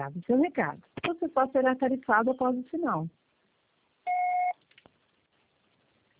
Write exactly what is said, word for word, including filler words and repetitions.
Obrigado. Seu recado. Você só será tarifado após o sinal.